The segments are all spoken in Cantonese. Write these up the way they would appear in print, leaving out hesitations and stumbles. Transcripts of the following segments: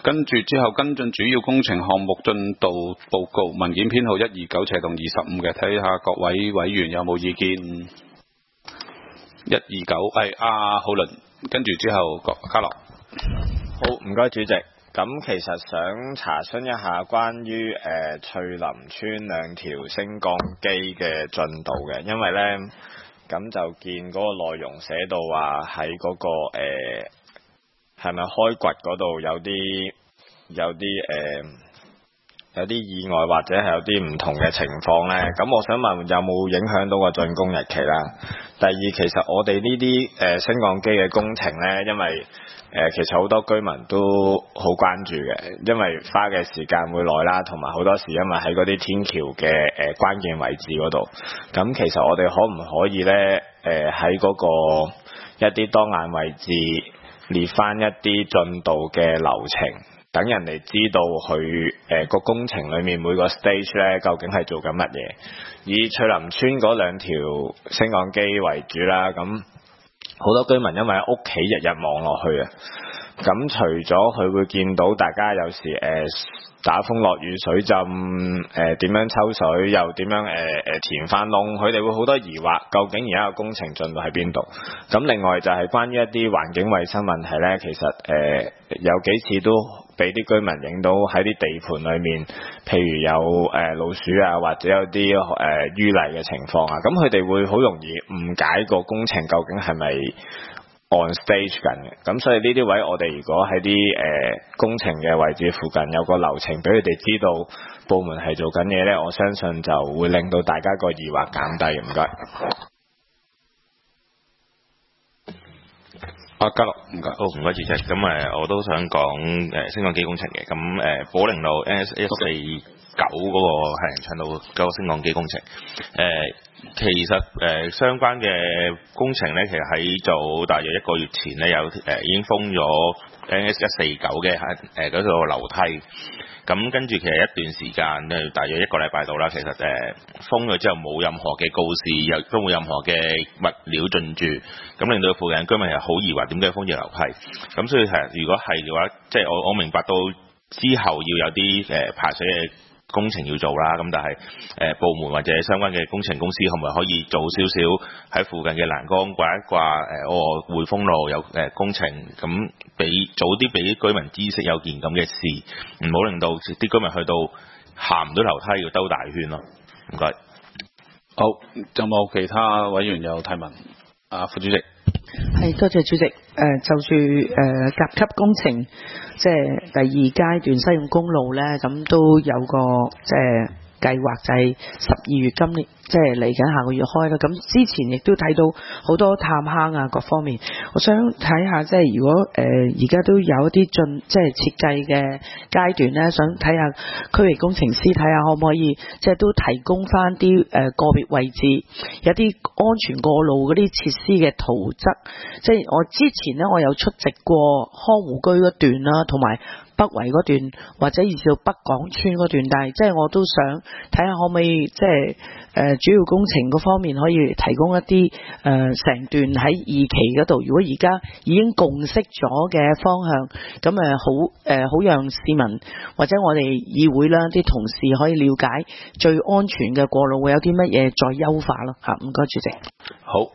跟住之後跟進主要工程項目進度報告，文件編號129/25嘅，睇下各位委員有冇意見。129係阿浩倫，跟住之後嘉樂。 好，唔該主席。咁其實想查詢一下關於翠林村2條升降機嘅進度嘅，因為呢，咁就見嗰個內容寫到話喺嗰個係咪開掘嗰度有啲意外或者係有啲唔同嘅情況呢？咁我想問有冇影響到個竣工日期啦？第二，其實我哋呢啲升降機嘅工程呢，因為其實好多居民都好關注嘅，因為花嘅時間會耐啦，同埋好多時因為喺嗰啲天橋嘅關鍵位置嗰度。咁其實我哋可唔可以呢？喺嗰個一啲當眼位置列翻一啲進度嘅流程，等人哋知道佢個工程裏面每個 stage 咧究竟係做緊乜嘢。以翠林村嗰2條升降機為主啦，咁好多居民因為喺屋企日日望落去啊，咁除咗佢會見到大家有時打風落雨水浸，點樣抽水，又點樣填翻窿，佢哋會好多疑惑，究竟而家個工程進度喺邊度？咁另外就係關於一啲環境衛生問題呢，其實有幾次都俾啲居民影到喺啲地盤裏面，譬如有老鼠啊，或者有啲淤泥嘅情況啊，咁佢哋會好容易誤解個工程究竟係咪on stage 緊嘅。咁所以呢啲位我哋如果喺啲工程嘅位置附近有個流程俾佢哋知道部門係做緊嘢呢，我相信就會令到大家個疑惑減低。唔該。 嘉樂，唔該。 好，唔該主席。咁我都想講升降機工程嘅。咁寶靈路 NS149嗰個行人暢道嗰個升降機工程，其實相關嘅工程咧，其實喺早大約1個月前咧已經封咗 NS149嘅嗰度樓梯。咁跟住其實一段時間咧，大約1個禮拜到啦。其實封咗之後冇任何嘅告示，又都冇任何嘅物料進駐，咁令到附近居民係好疑惑點解封住樓梯。咁所以其實如果係嘅話，即係我明白到之後要有啲排水嘅工程要做啦，咁但係部門或者相關嘅工程公司可唔可以早少少喺附近嘅欄杆掛一掛匯豐路有工程，咁早啲俾啲居民知識有件咁嘅事，唔好令到啲居民去到行唔到樓梯要兜大圈咯。唔該。 好，有冇其他委員有提問？副主席。 係，多謝主席。就住甲級工程，即係第2階段西貢公路咧，咁都有個即係計劃，就係12月今年即係嚟緊下個月開啦。咁之前亦都睇到好多探坑啊，各方面，我想睇下即係如果而家都有一啲即係設計嘅階段咧，想睇下區域工程師睇下可唔可以即係都提供翻啲個別位置有啲安全過路嗰啲設施嘅圖則。即係我之前咧，我有出席過康湖居嗰段啦，同埋北圍嗰段，或者以至到北港村嗰段，但係即係我都想睇下可唔可以即係主要工程嗰方面可以提供一啲成段喺2期嗰度，如果而家已經共識咗嘅方向，咁好讓市民或者我哋議會啦啲同事可以了解最安全嘅過路會有啲乜嘢再優化咯嚇。唔該主席。 好，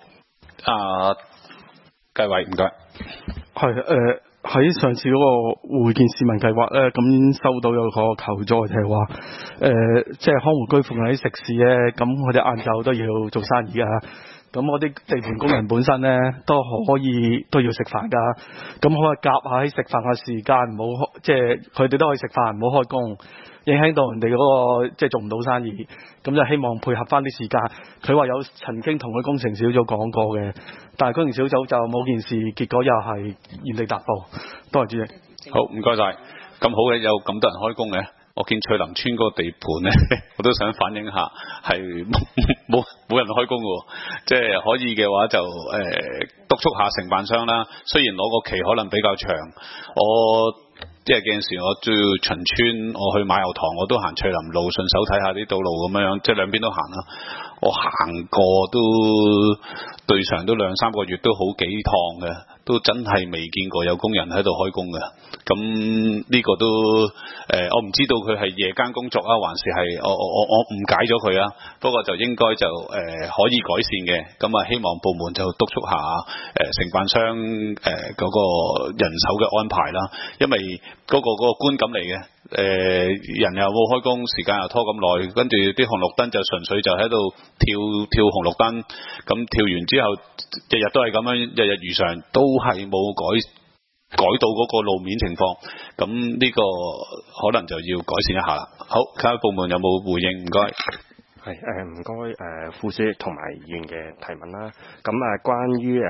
繼位唔該。 係喺上次嗰個會見市民計劃咧，咁收到有個求助就係話即係康湖居附近啲食肆咧，咁佢哋晏晝都要做生意啊。咁我啲地盤工人本身咧都要食飯噶，咁可以夾下喺食飯嘅時間，唔好即係佢哋都可以食飯，唔好開工，影響到人哋嗰個即係做唔到生意。咁就希望配合翻啲時間。佢話有曾經同佢工程小組講過嘅，但係工程小組就冇件事，結果又係原地踏步。多謝主席。 好，唔該晒。咁好嘅，有咁多人開工嘅。我見翠林村嗰個地盤咧，我都想反映下，係冇人開工嘅，即係可以嘅話就督促下承辦商啦。雖然攞個期可能比較長，我即係有陣時我都要巡村，我去馬油塘我都行翠林路，順手睇下啲道路咁樣，即係兩邊都行啦。我行過都對上都2-3個月都好幾趟嘅，都真係未見過有工人喺度開工嘅。咁呢個都我唔知道佢係夜間工作啊，還是係我誤解咗佢啊。不過就應該就可以改善嘅。咁啊，希望部門就督促下承辦商嗰個人手嘅安排啦，因為嗰個觀感嚟嘅。人又冇開工，時間又拖咁耐，跟住啲紅綠燈就純粹就喺度跳紅綠燈，咁跳完之後日日都係咁樣，日日如常，都係冇改到嗰個路面情況，咁呢個可能就要改善一下啦。好，其他部門有冇回應？唔該。 係唔該副主席同埋議員嘅提問啦。咁關於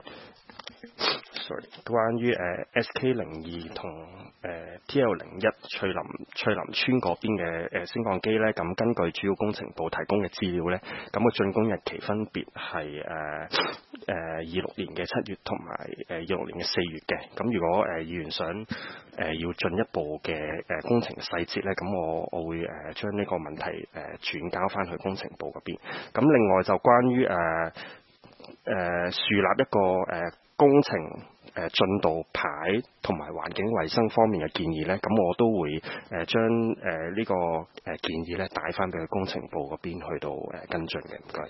SK02 同TL01 翠林村嗰邊嘅升降機咧，咁根據主要工程部提供嘅資料咧，咁個竣工日期分別係26年嘅7月同埋26年嘅4月嘅。咁如果議員想要進一步嘅工程細節咧，咁我會將呢個問題轉交翻去工程部嗰邊。咁另外就關於樹立一個工程進度牌同埋環境衛生方面嘅建議呢，咁我都會將呢個建議呢帶翻俾佢工程部嗰邊去到跟進嘅。唔該。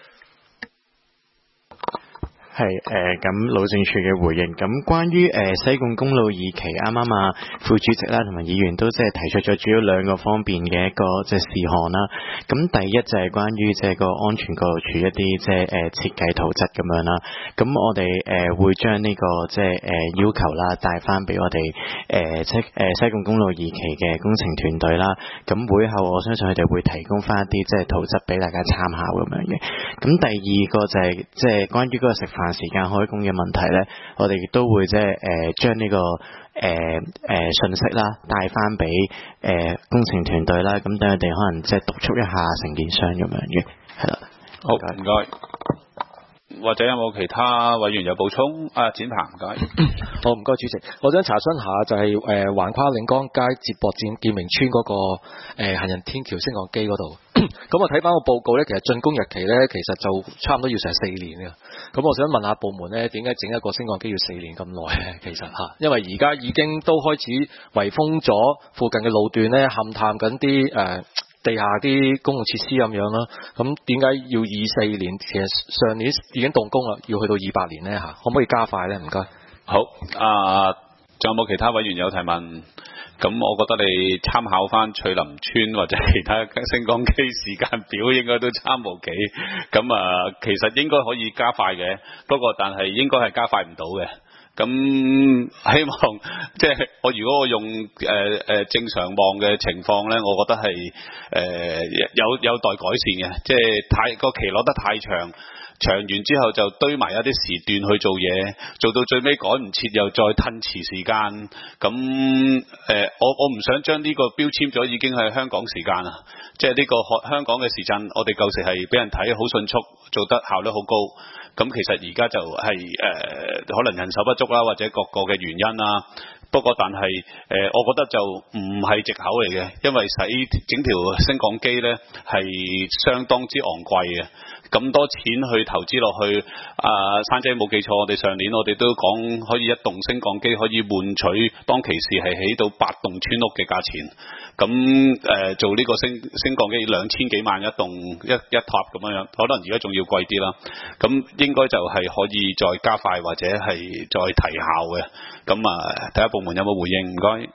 係咁路政署嘅回應，咁關於西貢公路2期，啱啱副主席啦同埋議員都即係提出咗主要2個方面嘅一個即係事項啦。咁第一就係關於即係個安全過路處一啲即係設計圖則咁樣啦。咁我哋會將呢個即係要求啦帶翻俾我哋西貢公路2期嘅工程團隊啦。咁會後我相信佢哋會提供翻一啲即係圖則俾大家參考咁樣嘅。咁第二個就係即係關於嗰個食飯時間開工嘅問題咧，我哋亦都會即係將呢個信息啦帶翻俾工程團隊啦，咁等佢哋可能即係督促一下承建商咁樣嘅，係啦。 好，唔該。或者有冇其他委員有補充？展鵬，唔該。 好，唔該主席，我想查詢下就係橫跨嶺江街接駁建明村嗰個行人天橋升降機嗰度。咁我睇翻個報告咧，其實竣工日期咧，其實就差唔多要成4年嘅。咁我想問下部門咧，點解整一個升降機要4年咁耐咧？其實因為而家已經都開始圍封咗附近嘅路段咧，勘探緊啲地下啲公共設施咁樣啦。咁點解要24年？其實上年已經動工啦，要去到28年咧可唔可以加快咧？唔該。 好，仲有冇其他委員有提問？咁我覺得你參考翻翠林村或者其他升降機時間表應該都參無幾。咁其實應該可以加快嘅，不過但係應該係加快唔到嘅。咁希望即係如果我用正常望嘅情況咧，我覺得係有待改善嘅，即係個期落得太長。長完之後就堆埋一啲時段去做嘢，做到最尾趕唔切又再褪遲時間。咁我唔想將呢個標籤咗已經係香港時間啦，即係呢個香港嘅時間，我哋舊時係俾人睇好迅速，做得效率好高。咁其實而家就係可能人手不足啦，或者各個嘅原因啦。不過但係我覺得就唔係藉口嚟嘅，因為整條升降機呢係相當之昂貴嘅。咁多錢去投資落去，山姐冇記錯，我哋上年我哋都講可以一棟升降機可以換取當其時係起到8棟村屋嘅價錢。咁做呢個升降機2000幾萬一棟一塔咁樣，可能而家仲要貴啲啦。咁應該就係可以再加快或者係再提效嘅。咁睇下部門有冇回應？唔該。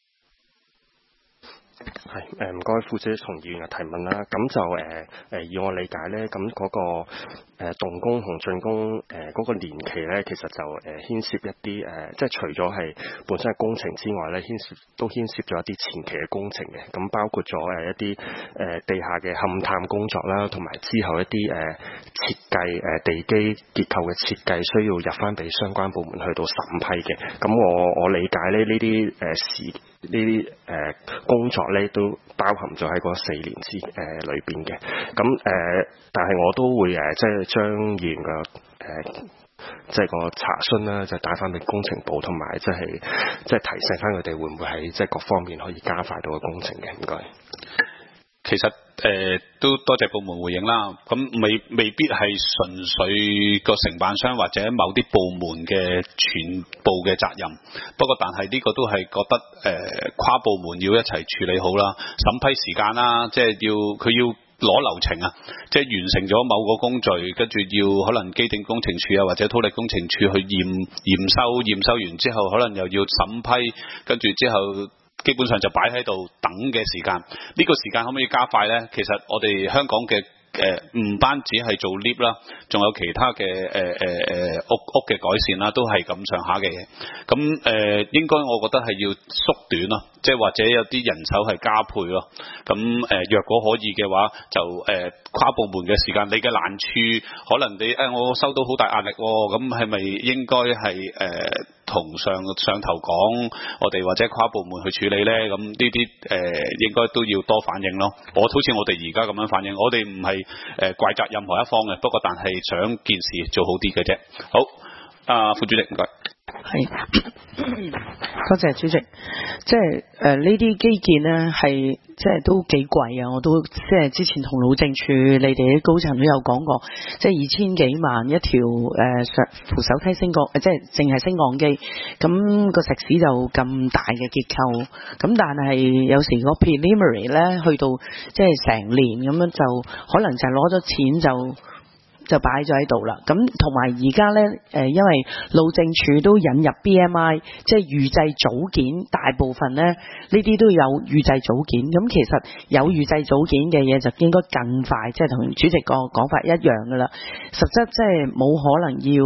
係唔該副主席同議員嘅提問啦。咁就以我理解咧，咁嗰個動工同竣工嗰個年期咧，其實就牽涉一啲即係除咗係本身嘅工程之外咧，都牽涉咗一啲前期嘅工程嘅。咁包括咗一啲地下嘅勘探工作啦，同埋之後一啲設計地基結構嘅設計需要入翻俾相關部門去到審批嘅。咁我理解咧，呢啲工作咧都包含咗喺嗰4年裏邊嘅。咁但係我都會即係將議員嘅即係個查詢啦，就帶翻俾工程部，同埋即係提醒翻佢哋會唔會喺即係各方面可以加快到個工程嘅，唔該。 其實都多謝部門回應啦，咁未必係純粹個承辦商或者某啲部門嘅全部嘅責任，不過但係呢個都係覺得跨部門要一齊處理好啦，審批時間啦，即係佢要攞流程啊，即係完成咗某個工序，跟住要可能機電工程署啊或者土力工程署去驗收完之後，可能又要審批，跟住之後基本上就擺喺度等嘅時間，呢個時間可唔可以加快呢？其實我哋香港嘅唔單止係做 lift 啦，仲有其他嘅屋嘅改善啦，都係咁上下嘅嘢。咁應該我覺得係要縮短咯，即係或者有啲人手係加配咯。咁若果可以嘅話，就跨部門嘅時間，你嘅難處可能你我收到好大壓力喎，咁係咪應該係同上頭講，我哋或者跨部門去處理呢？咁呢啲應該都要多反映咯。好似我哋而家咁樣反映，我哋唔係怪責任何一方嘅，不過但係想件事做好啲嘅啫。好，副主席唔該。 係，多謝主席。即係呢啲基建呢，係即係都幾貴啊！我都即係之前同路政署你哋啲高層都有講過，即係2000幾萬一條扶手梯升降，即係淨係升降機，咁個石屎就咁大嘅結構，咁但係有時個 preliminary 呢，去到即係成年咁樣，就可能就係攞咗錢就擺咗喺度啦。咁同埋而家呢，因為路政署都引入 BMI， 即係預製組件，大部分呢啲都有預製組件。咁其實有預製組件嘅嘢就應該更快，即係同主席個講法一樣噶啦。實質即係冇可能要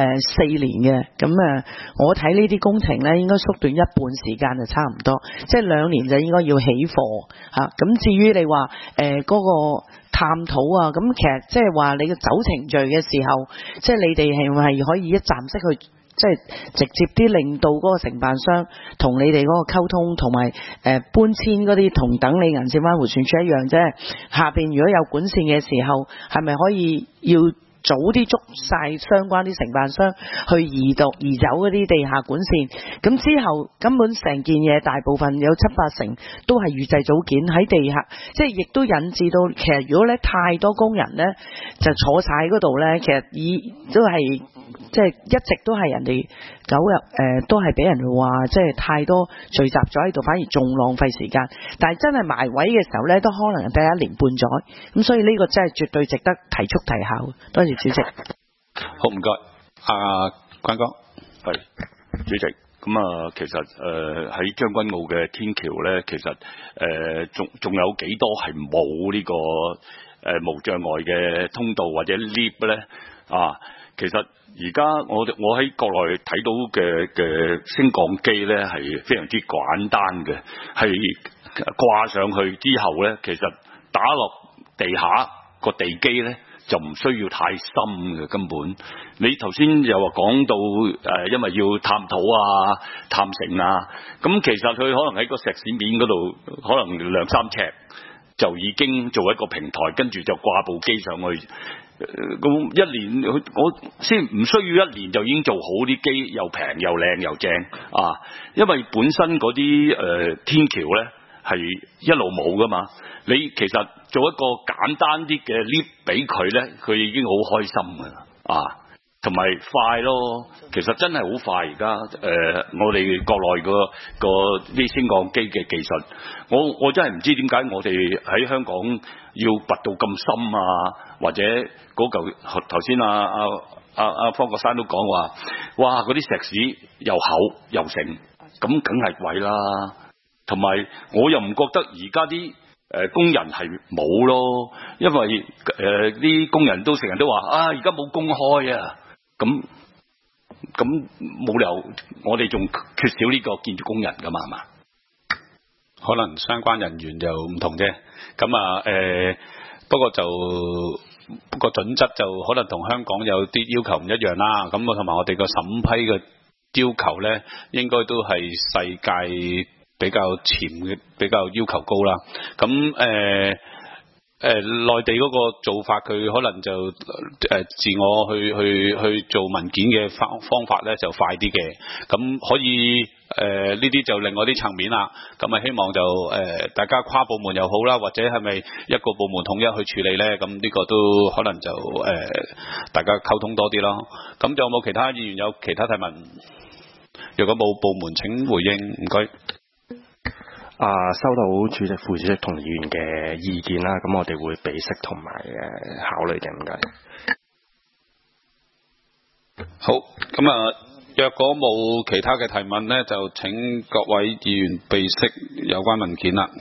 4年嘅。咁我睇呢啲工程呢，應該縮短一半時間就差唔多，即係2年就應該要起貨嚇。咁至於你話嗰個探討啊，咁其實即係話你嘅走程序嘅時候，即係你哋係咪可以一站式去，即係直接啲令到嗰個承辦商同你哋嗰個溝通，同埋搬遷嗰啲同等你銀線灣迴旋處一樣啫。下邊如果有管線嘅時候，係咪可以要早啲捉晒相關啲承辦商去移走嗰啲地下管線，咁之後根本成件嘢大部分有7-8成都係預製組件喺地下，即係亦都引致到其實如果咧太多工人咧就坐晒喺嗰度咧，其實都係即係一直都係人哋都係俾人話即係太多聚集咗喺度，反而仲浪費時間。但係真係埋位嘅時候咧，都可能第1年半載，咁所以呢個真係絕對值得提速提效。多謝主席。 好，唔該，關哥。 係主席。咁其實喺將軍澳嘅天橋咧，其實仲有幾多係冇呢個無障礙嘅通道或者 lift 咧？其實而家我喺國內睇到嘅升降機咧係非常之簡單嘅，係掛上去之後咧，其實打落地下個地基咧就唔需要太深嘅根本。你頭先又話講到因為要探討啊、探成啊，咁其實佢可能喺個石屎面嗰度，可能2-3尺就已經做一個平台，跟住就掛部機上去。咁1年我先唔需要1年就已經做好啲機，又平又靚又正啊！因為本身嗰啲天橋咧係一路冇噶嘛，你其實做一個簡單啲嘅 lift 俾佢咧，佢已經好開心噶啦啊！同埋快咯，其實真係好快而家我哋國內個啲升降機嘅技術，我真係唔知點解我哋喺香港要拔到咁深啊，或者嗰嚿頭先方國珊都講話，哇嗰啲石屎又厚又成，咁梗係貴啦。同埋我又唔覺得而家啲工人係冇咯，因為啲工人都成日都話而家冇工開啊。咁冇理由，我哋仲缺少呢個建築工人噶嘛？係嘛？ 可能相關人員就唔同啫。咁不過就個準則就可能同香港有啲要求唔一樣啦。咁同埋我哋個審批嘅要求呢，應該都係世界比較前嘅，比較要求高啦。咁內地嗰個做法，佢可能就自我去做文件嘅方法咧就快啲嘅，咁可以呢啲就另外啲層面啦。咁啊希望就大家跨部門又好啦，或者係咪一個部門統一去處理咧？咁呢個都可能就大家溝通多啲咯。咁仲有冇其他議員有其他提問？如果冇部門請回應，唔該。 收到主席、副主席同議員嘅意見啦，咁我哋會備悉同埋考慮嘅，唔該。 好，咁啊，若果冇其他嘅提問呢，就請各位議員備悉有關文件啦。